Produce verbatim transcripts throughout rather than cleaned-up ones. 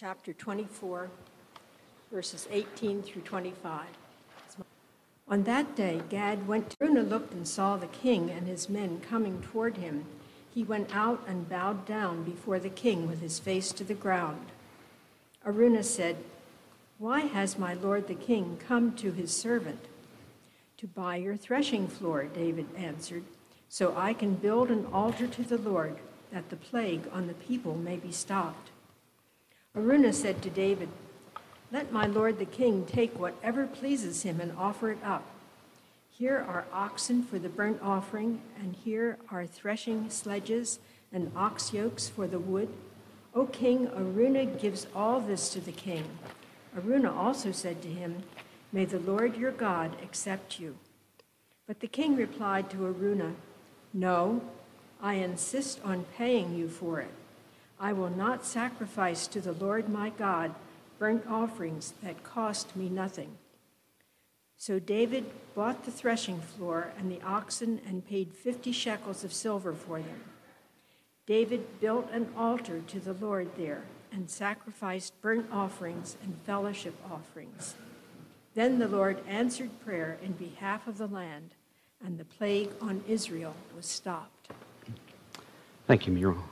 chapter twenty-four, verses eighteen through twenty-five. On that day, Gad went to Araunah, looked and saw the king and his men coming toward him. He went out and bowed down before the king with his face to the ground. Araunah said, "Why has my lord the king come to his servant?" "To buy your threshing floor," David answered, "so I can build an altar to the Lord, that the plague on the people may be stopped." Araunah said to David, "Let my lord the king take whatever pleases him and offer it up. Here are oxen for the burnt offering, and here are threshing sledges and ox yokes for the wood. O king, Araunah gives all this to the king." Araunah also said to him, "May the Lord your God accept you." But the king replied to Araunah, "No, I insist on paying you for it. I will not sacrifice to the Lord my God burnt offerings that cost me nothing." So David bought the threshing floor and the oxen and paid fifty shekels of silver for them. David built an altar to the Lord there and sacrificed burnt offerings and fellowship offerings. Then the Lord answered prayer in behalf of the land, and the plague on Israel was stopped. Thank you, Muriel.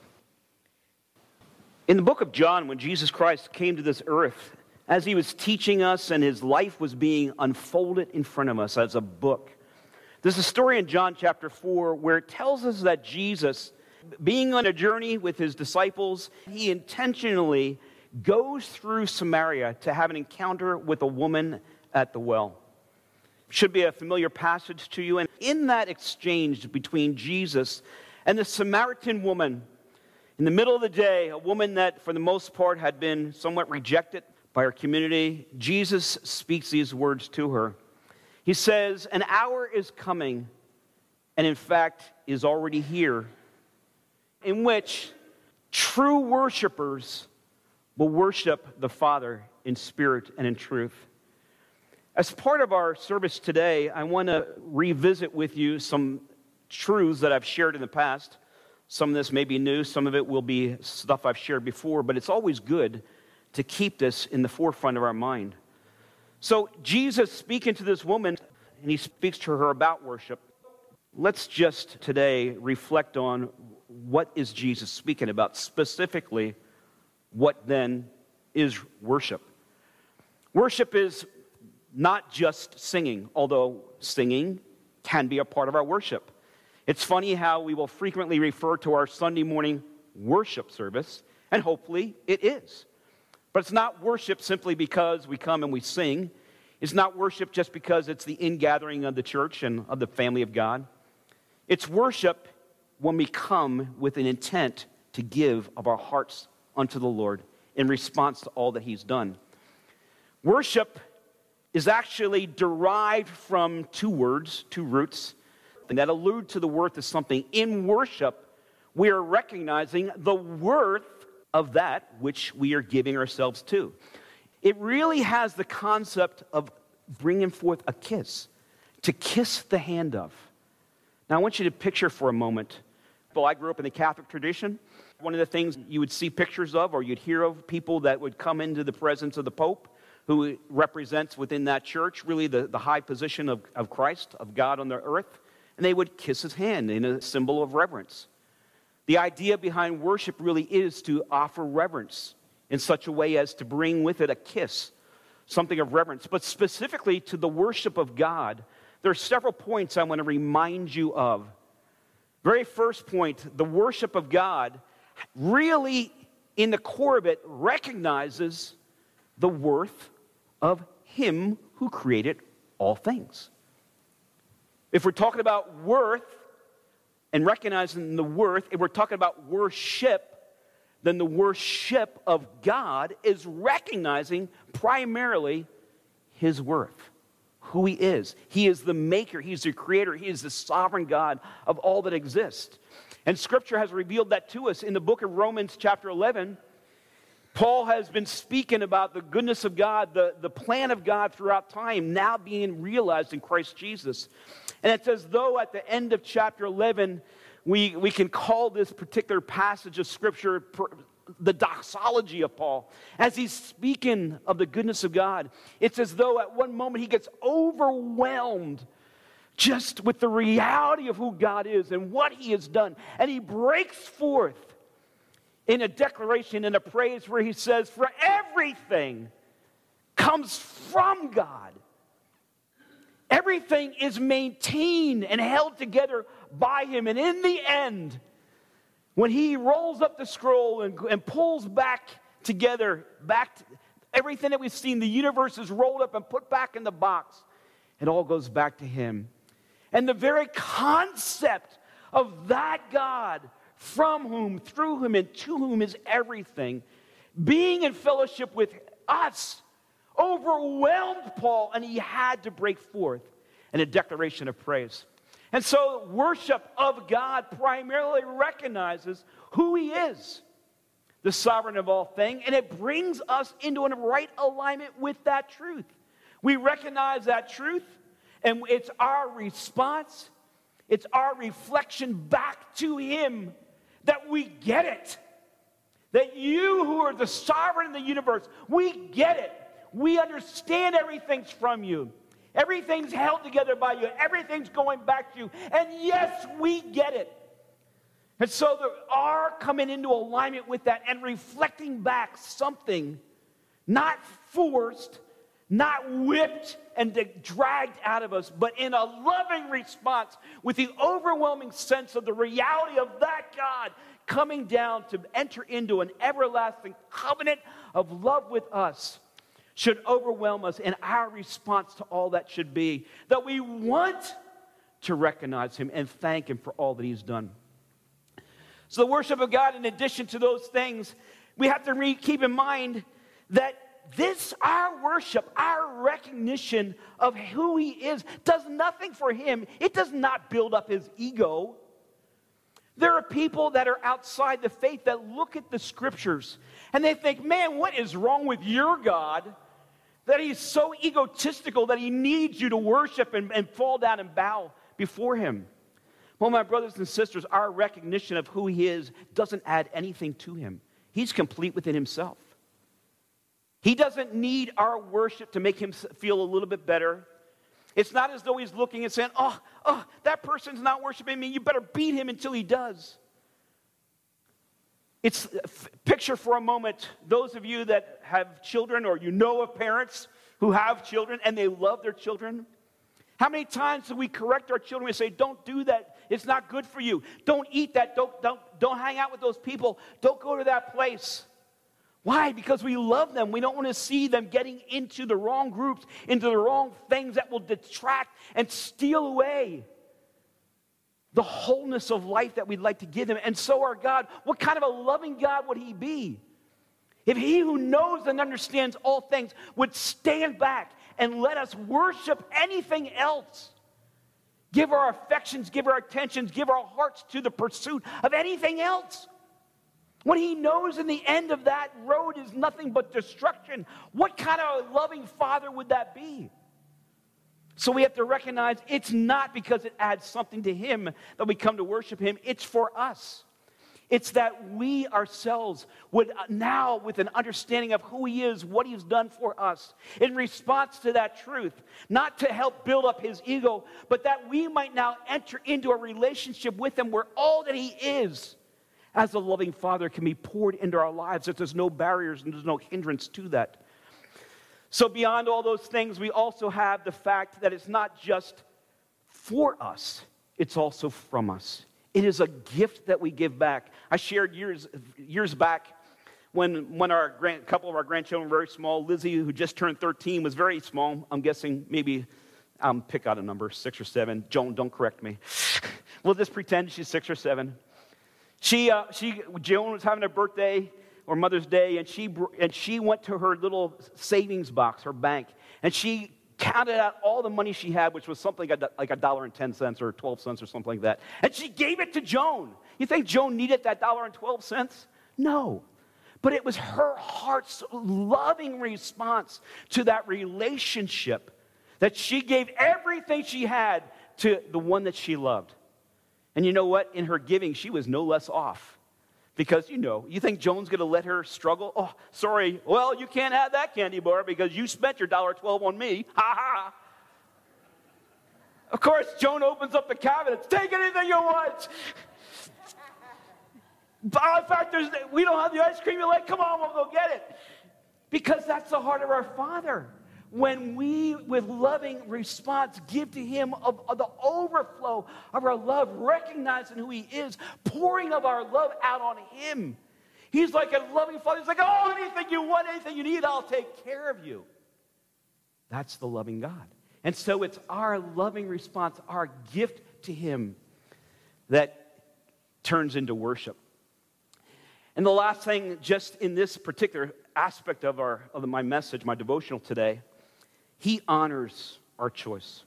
In the book of John, when Jesus Christ came to this earth, as he was teaching us and his life was being unfolded in front of us as a book, there's a story in John chapter four where it tells us that Jesus, being on a journey with his disciples, he intentionally goes through Samaria to have an encounter with a woman at the well. Should be a familiar passage to you. And in that exchange between Jesus and the Samaritan woman, in the middle of the day, a woman that for the most part had been somewhat rejected by her community, Jesus speaks these words to her. He says, "An hour is coming, and in fact is already here, in which true worshipers will worship the Father in spirit and in truth." As part of our service today, I want to revisit with you some truths that I've shared in the past. Some of this may be new, some of it will be stuff I've shared before, but it's always good to keep this in the forefront of our mind. So Jesus speaking to this woman, and he speaks to her about worship. Let's just today reflect on what is Jesus speaking about, specifically what then is worship. Worship is not just singing, although singing can be a part of our worship. It's funny how we will frequently refer to our Sunday morning worship service, and hopefully it is. But it's not worship simply because we come and we sing. It's not worship just because it's the ingathering of the church and of the family of God. It's worship when we come with an intent to give of our hearts unto the Lord in response to all that he's done. Worship is actually derived from two words, two roots, and that allude to the worth of something. In worship, we are recognizing the worth of that which we are giving ourselves to. It really has the concept of bringing forth a kiss, to kiss the hand of. Now, I want you to picture for a moment. Well, I grew up in the Catholic tradition. One of the things you would see pictures of, or you'd hear of, people that would come into the presence of the Pope, who represents within that church really the, the high position of, of Christ, of God on the earth, and they would kiss his hand in a symbol of reverence. The idea behind worship really is to offer reverence in such a way as to bring with it a kiss, something of reverence. But specifically to the worship of God, there are several points I want to remind you of. Very first point, the worship of God really, in the core of it, recognizes the worth of him who created all things. If we're talking about worth and recognizing the worth, if we're talking about worship, then the worship of God is recognizing primarily his worth, who he is. He is the maker, he's the creator, he is the sovereign God of all that exists. And Scripture has revealed that to us in the book of Romans chapter eleven. Paul has been speaking about the goodness of God, the, the plan of God throughout time, now being realized in Christ Jesus. And it's as though at the end of chapter eleven, we, we can call this particular passage of Scripture the doxology of Paul, as he's speaking of the goodness of God, it's as though at one moment he gets overwhelmed just with the reality of who God is and what he has done. And he breaks forth in a declaration and a praise where he says, for everything comes from God. Everything is maintained and held together by him. And in the end, when he rolls up the scroll and, and pulls back together, back to, everything that we've seen, the universe is rolled up and put back in the box. It all goes back to him. And the very concept of that God, from whom, through whom, and to whom is everything, being in fellowship with us, overwhelmed Paul, and he had to break forth in a declaration of praise. And so worship of God primarily recognizes who he is, the sovereign of all things, and it brings us into a right alignment with that truth. We recognize that truth, and it's our response, it's our reflection back to him that we get it. That you who are the sovereign of the universe, we get it. We understand everything's from you. Everything's held together by you. Everything's going back to you. And yes, we get it. And so there are coming into alignment with that and reflecting back something not forced, not whipped and dragged out of us, but in a loving response with the overwhelming sense of the reality of that God coming down to enter into an everlasting covenant of love with us should overwhelm us in our response to all that should be, that we want to recognize him and thank him for all that he's done. So the worship of God, in addition to those things, we have to re- keep in mind that this, our worship, our recognition of who he is, does nothing for him. It does not build up his ego. There are people that are outside the faith that look at the scriptures and they think, man, what is wrong with your God that he's so egotistical that he needs you to worship and, and fall down and bow before him? Well, my brothers and sisters, our recognition of who he is doesn't add anything to him. He's complete within himself. He doesn't need our worship to make him feel a little bit better. It's not as though he's looking and saying, oh, oh, that person's not worshiping me. You better beat him until he does. It's, picture for a moment, those of you that have children or you know of parents who have children and they love their children. How many times do we correct our children and say, don't do that. It's not good for you. Don't eat that. Don't, don't, don't hang out with those people. Don't go to that place. Why? Because we love them. We don't want to see them getting into the wrong groups, into the wrong things that will detract and steal away the wholeness of life that we'd like to give them. And so our God, what kind of a loving God would he be? If he who knows and understands all things would stand back and let us worship anything else, give our affections, give our attentions, give our hearts to the pursuit of anything else, when he knows in the end of that road is nothing but destruction, what kind of a loving father would that be? So we have to recognize it's not because it adds something to him that we come to worship him. It's for us. It's that we ourselves would now, with an understanding of who he is, what he's done for us, in response to that truth, not to help build up his ego, but that we might now enter into a relationship with him where all that he is as a loving father can be poured into our lives, that there's no barriers and there's no hindrance to that. So beyond all those things, we also have the fact that it's not just for us, it's also from us. It is a gift that we give back. I shared years years back when, when our grand, couple of our grandchildren were very small. Lizzie, who just turned thirteen, was very small. I'm guessing maybe, um, pick out a number, six or seven. Joan, don't correct me. We'll just pretend she's six or seven. She, uh, she, Joan was having a birthday or Mother's Day, and she and she went to her little savings box, her bank, and she counted out all the money she had, which was something like a dollar and ten cents or twelve cents or something like that, and she gave it to Joan. You think Joan needed that dollar and twelve cents? No, but it was her heart's loving response to that relationship that she gave everything she had to the one that she loved. And you know what? In her giving, she was no less off Because, you know, you think Joan's going to let her struggle? Oh, sorry. Well, you can't have that candy bar because you spent your one dollar twelve on me. Ha ha. Of course, Joan opens up the cabinets. Take anything you want. But in fact, there's, we don't have the ice cream you like. Come on, we'll go get it. Because that's the heart of our Father. When we, with loving response, give to Him of, of the overflow of our love, recognizing who He is, pouring of our love out on Him. He's like a loving Father. He's like, oh, anything you want, anything you need, I'll take care of you. That's the loving God. And so it's our loving response, our gift to Him that turns into worship. And the last thing, just in this particular aspect of, our, of my message, my devotional today, He honors our choice.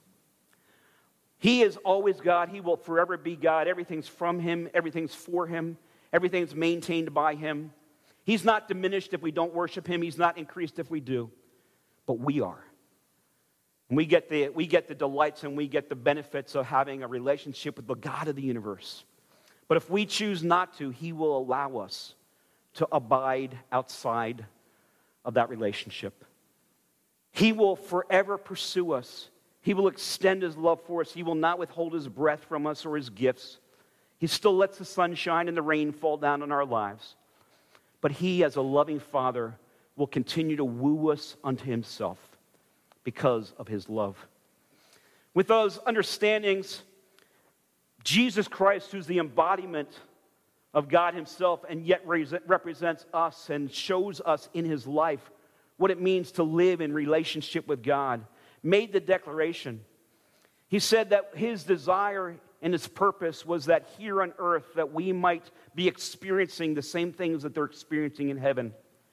He is always God. He will forever be God. Everything's from Him. Everything's for Him. Everything's maintained by Him. He's not diminished if we don't worship Him. He's not increased if we do. But we are. And we get the, we get the delights and we get the benefits of having a relationship with the God of the universe. But if we choose not to, He will allow us to abide outside of that relationship. He will forever pursue us. He will extend His love for us. He will not withhold His breath from us or His gifts. He still lets the sun shine and the rain fall down on our lives. But He, as a loving Father, will continue to woo us unto Himself because of His love. With those understandings, Jesus Christ, who's the embodiment of God Himself and yet represents us and shows us in His life what it means to live in relationship with God, made the declaration. He said that His desire and His purpose was that here on earth that we might be experiencing the same things that they're experiencing in heaven.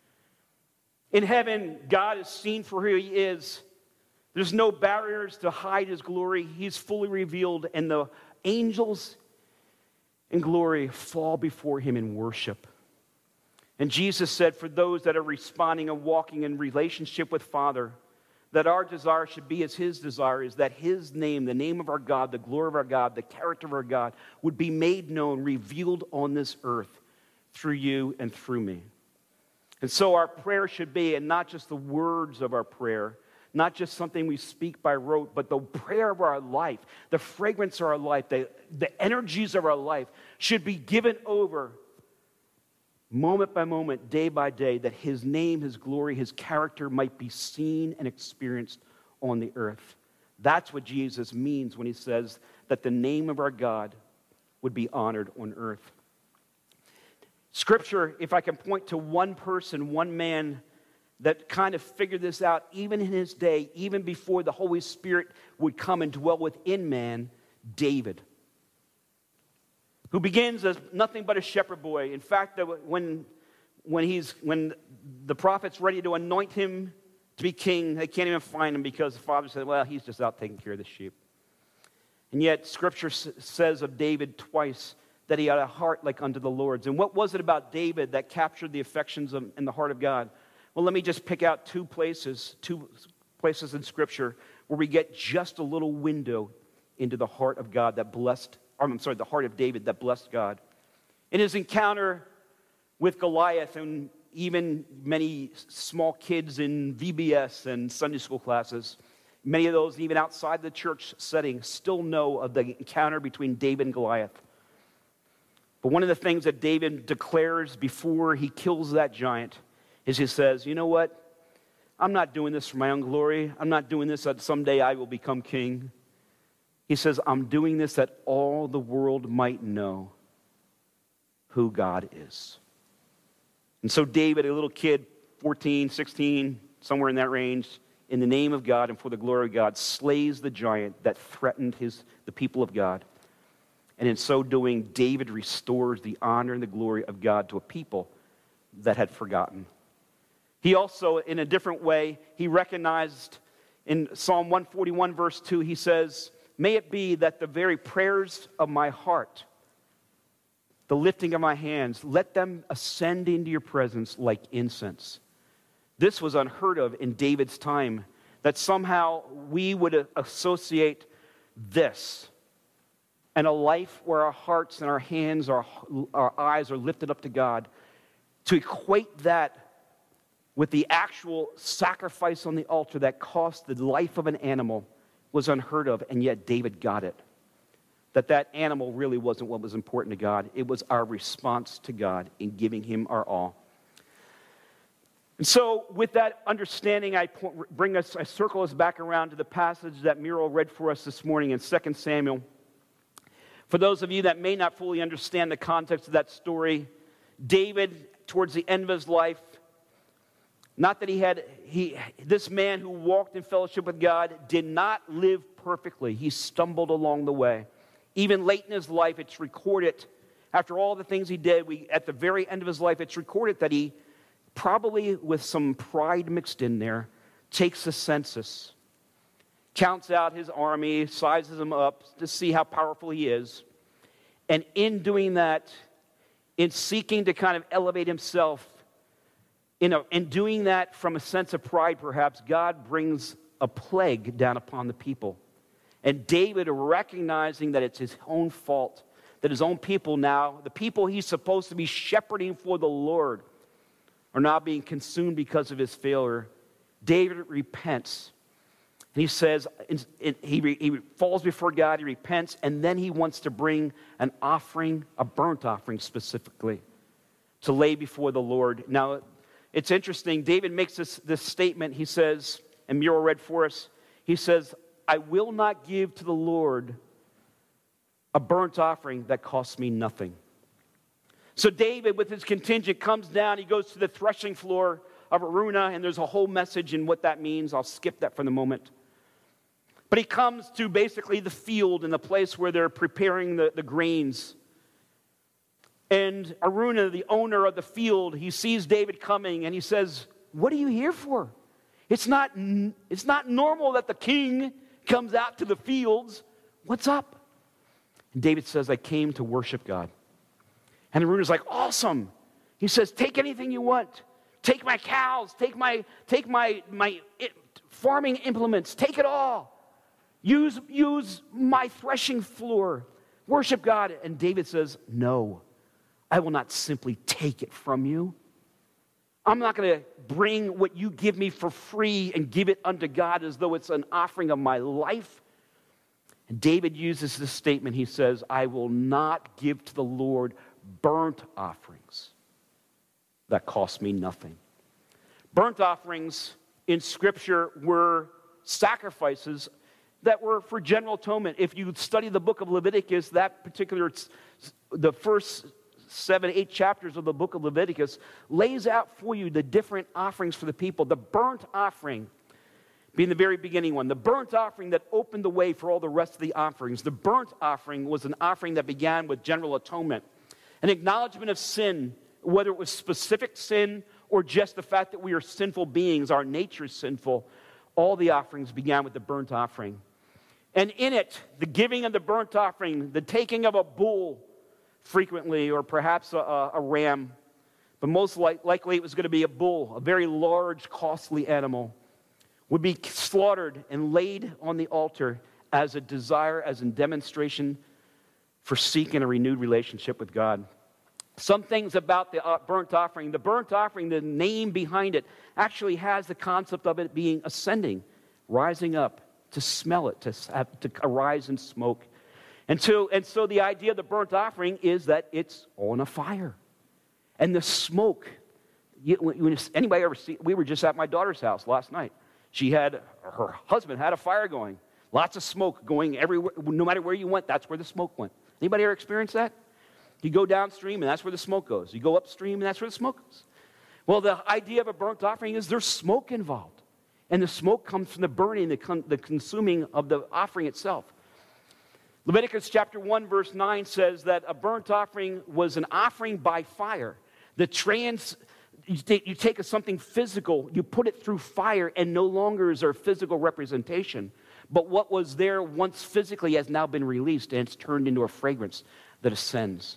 In heaven, God is seen for who He is. There's no barriers to hide His glory. He's fully revealed, and the angels in glory fall before Him in worship. And Jesus said, for those that are responding and walking in relationship with Father, that our desire should be as His desire is, that His name, the name of our God, the glory of our God, the character of our God, would be made known, revealed on this earth through you and through me. And so our prayer should be, and not just the words of our prayer, not just something we speak by rote, but the prayer of our life, the fragrance of our life, the, the energies of our life should be given over moment by moment, day by day, that His name, His glory, His character might be seen and experienced on the earth. That's what Jesus means when He says that the name of our God would be honored on earth. Scripture, if I can point to one person, one man that kind of figured this out even in his day, even before the Holy Spirit would come and dwell within man, David, who begins as nothing but a shepherd boy. In fact, when, when, he's, when the prophet's ready to anoint him to be king, they can't even find him because the father said, well, he's just out taking care of the sheep. And yet, Scripture says of David twice that he had a heart like unto the Lord's. And what was it about David that captured the affections of, in the heart of God? Well, let me just pick out two places, two places in Scripture where we get just a little window into the heart of God that blessed, or I'm sorry, the heart of David that blessed God. In his encounter with Goliath, and even many small kids in V B S and Sunday school classes, many of those even outside the church setting still know of the encounter between David and Goliath. But one of the things that David declares before he kills that giant is he says, you know what? I'm not doing this for my own glory. I'm not doing this that someday I will become king. He says, I'm doing this that all the world might know who God is. And so David, a little kid, fourteen, sixteen, somewhere in that range, in the name of God and for the glory of God, slays the giant that threatened his, the people of God. And in so doing, David restores the honor and the glory of God to a people that had forgotten. He also, in a different way, he recognized in Psalm one forty-one, verse two, he says, may it be that the very prayers of my heart, the lifting of my hands, let them ascend into your presence like incense. This was unheard of in David's time, that somehow we would associate this and a life where our hearts and our hands, our, our eyes are lifted up to God, to equate that with the actual sacrifice on the altar that cost the life of an animal was unheard of, and yet David got it. That that animal really wasn't what was important to God. It was our response to God in giving him our all. And so with that understanding, I bring us, I circle us back around to the passage that Muriel read for us this morning in Second Samuel. For those of you that may not fully understand the context of that story, David, towards the end of his life, not that he had, he, this man who walked in fellowship with God did not live perfectly. He stumbled along the way. Even late in his life, it's recorded, after all the things he did, we, at the very end of his life, it's recorded that he, probably with some pride mixed in there, takes a census, counts out his army, sizes them up to see how powerful he is. And in doing that, in seeking to kind of elevate himself, you know, in doing that from a sense of pride perhaps, God brings a plague down upon the people. And David, recognizing that it's his own fault, that his own people now, the people he's supposed to be shepherding for the Lord, are now being consumed because of his failure. David repents. And he says, he, he falls before God, he repents, and then he wants to bring an offering, a burnt offering specifically, to lay before the Lord. Now, it's interesting. David makes this, this statement. He says, and Muriel read for us, he says, I will not give to the Lord a burnt offering that costs me nothing. So David, with his contingent, comes down. He goes to the threshing floor of Araunah, and there's a whole message in what that means. I'll skip that for the moment. But he comes to basically the field and the place where they're preparing the, the grains. And Araunah, the owner of the field, he sees David coming, and he says, what are you here for? It's not, it's not normal that the king comes out to the fields. What's up? And David says, I came to worship God. And Araunah's like, awesome. He says, take anything you want. Take my cows. Take my, take my, my it, farming implements. Take it all. Use, use my threshing floor. Worship God. And David says, no, I will not simply take it from you. I'm not going to bring what you give me for free and give it unto God as though it's an offering of my life. And David uses this statement. He says, I will not give to the Lord burnt offerings that cost me nothing. Burnt offerings in Scripture were sacrifices that were for general atonement. If you study the book of Leviticus, that particular, the first seven, eight chapters of the book of Leviticus lays out for you the different offerings for the people. The burnt offering being the very beginning one. The burnt offering that opened the way for all the rest of the offerings. The burnt offering was an offering that began with general atonement. An acknowledgement of sin, whether it was specific sin or just the fact that we are sinful beings, our nature is sinful. All the offerings began with the burnt offering. And in it, the giving of the burnt offering, the taking of a bull frequently, or perhaps a, a ram, but most like, likely it was going to be a bull, a very large, costly animal, would be slaughtered and laid on the altar as a desire, as a demonstration for seeking a renewed relationship with God. Some things about the burnt offering, the burnt offering, the name behind it, actually has the concept of it being ascending, rising up, to smell it, to, have, to arise in smoke. And so, and so the idea of the burnt offering is that it's on a fire. And the smoke, you, when anybody ever see, we were just at my daughter's house last night. She had, her husband had a fire going. Lots of smoke going everywhere. No matter where you went, that's where the smoke went. Anybody ever experienced that? You go downstream and that's where the smoke goes. You go upstream and that's where the smoke goes. Well, the idea of a burnt offering is there's smoke involved. And the smoke comes from the burning, the, con- the consuming of the offering itself. Leviticus chapter one verse nine says that a burnt offering was an offering by fire. The trans, you take, you take something physical, you put it through fire, and no longer is there a physical representation. But what was there once physically has now been released, and it's turned into a fragrance that ascends.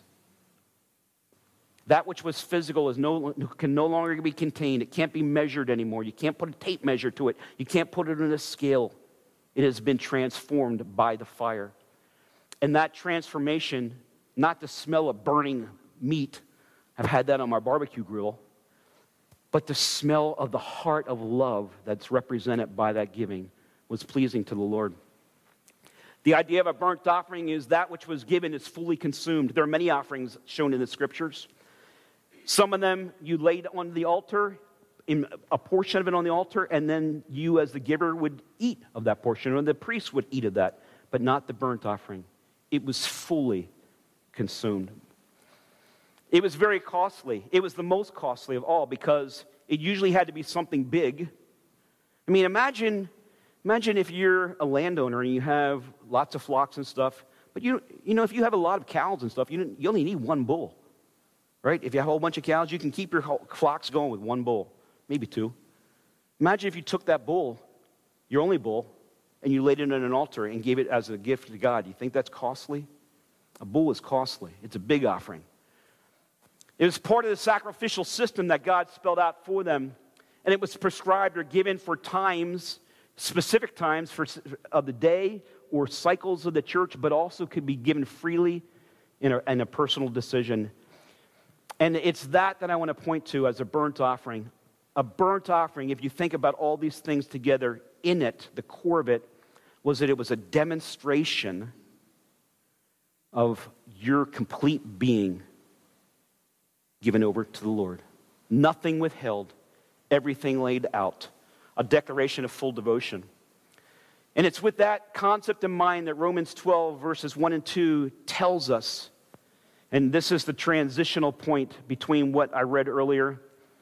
That which was physical is no, can no longer be contained. It can't be measured anymore. You can't put a tape measure to it. You can't put it on a scale. It has been transformed by the fire. And that transformation, not the smell of burning meat, I've had that on my barbecue grill, but the smell of the heart of love that's represented by that giving was pleasing to the Lord. The idea of a burnt offering is that which was given is fully consumed. There are many offerings shown in the scriptures. Some of them you laid on the altar, in a portion of it on the altar, and then you as the giver would eat of that portion, or the priest would eat of that, but not the burnt offering. It was fully consumed. It was very costly. It was the most costly of all because it usually had to be something big. I mean, imagine, imagine if you're a landowner and you have lots of flocks and stuff, but you, you know, if you have a lot of cows and stuff, you, you only need one bull, right? If you have a whole bunch of cows, you can keep your flocks going with one bull, maybe two. Imagine if you took that bull, your only bull, and you laid it on an altar and gave it as a gift to God. You think that's costly? A bull is costly. It's a big offering. It was part of the sacrificial system that God spelled out for them, and it was prescribed or given for times, specific times for, of the day or cycles of the church, but also could be given freely in a, in a personal decision. And it's that that I want to point to as a burnt offering. A burnt offering, if you think about all these things together, in it, the core of it, was that it was a demonstration of your complete being given over to the Lord. Nothing withheld, everything laid out. A declaration of full devotion. And it's with that concept in mind that Romans twelve, verses one and two tells us, and this is the transitional point between what I read earlier,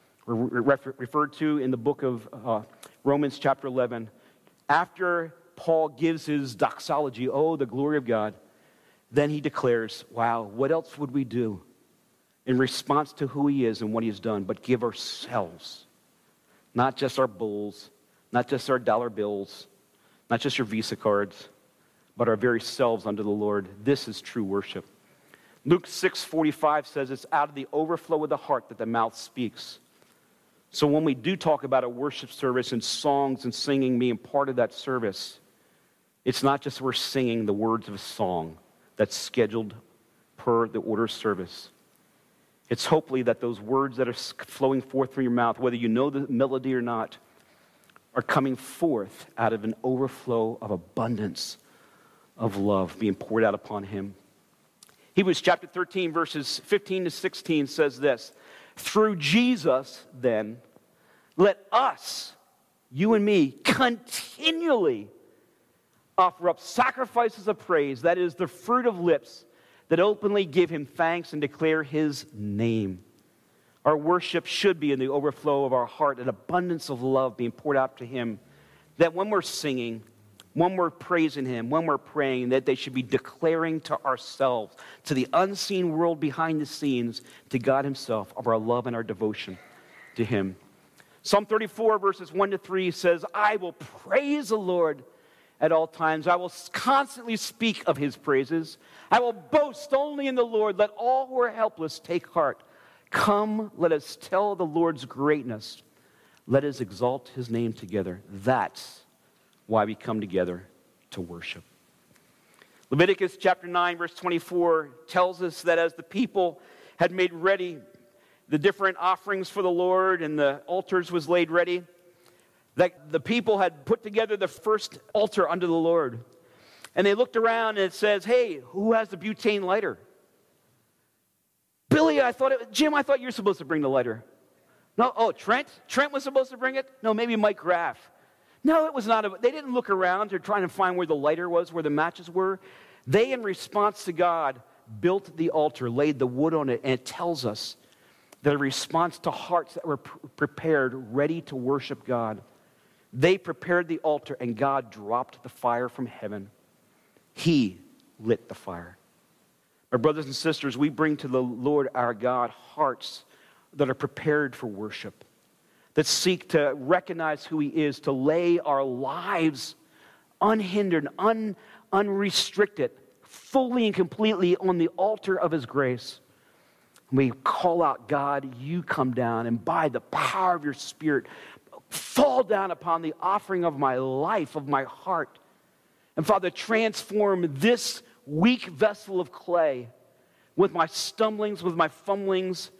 referred to in the book of uh, Romans chapter eleven. After Paul gives his doxology, oh, the glory of God, then he declares, wow, what else would we do in response to who he is and what he's done, but give ourselves, not just our bulls, not just our dollar bills, not just your Visa cards, but our very selves unto the Lord. This is true worship. Luke six forty-five says it's out of the overflow of the heart that the mouth speaks. So when we do talk about a worship service and songs and singing being part of that service, it's not just we're singing the words of a song that's scheduled per the order of service. It's hopefully that those words that are flowing forth from your mouth, whether you know the melody or not, are coming forth out of an overflow of abundance of love being poured out upon him. Hebrews chapter thirteen, verses fifteen to sixteen says this, through Jesus, then, let us, you and me, continually offer up sacrifices of praise, that is the fruit of lips that openly give him thanks and declare his name. Our worship should be in the overflow of our heart, an abundance of love being poured out to him, that when we're singing, when we're praising him, when we're praying, that they should be declaring to ourselves, to the unseen world behind the scenes, to God himself, of our love and our devotion to him. Psalm thirty-four, verses one to three says, I will praise the Lord at all times. I will constantly speak of his praises. I will boast only in the Lord. Let all who are helpless take heart. Come, let us tell the Lord's greatness. Let us exalt his name together. That's why we come together to worship. Leviticus chapter nine, verse twenty-four tells us that as the people had made ready the different offerings for the Lord and the altars was laid ready, that the people had put together the first altar unto the Lord. And they looked around and it says, hey, who has the butane lighter? Billy, I thought it, Jim, I thought you were supposed to bring the lighter. No, oh, Trent? Trent was supposed to bring it? No, maybe Mike Graff. No, it was not. A, they didn't look around to try to find where the lighter was, where the matches were. They, in response to God, built the altar, laid the wood on it, and it tells us that in response to hearts that were pr- prepared, ready to worship God, they prepared the altar, and God dropped the fire from heaven. He lit the fire. My brothers and sisters, we bring to the Lord our God hearts that are prepared for worship, that seek to recognize who he is, to lay our lives unhindered, un, unrestricted, fully and completely on the altar of his grace. We call out, God, you come down, and by the power of your Spirit, fall down upon the offering of my life, of my heart. And Father, transform this weak vessel of clay with my stumblings, with my fumblings,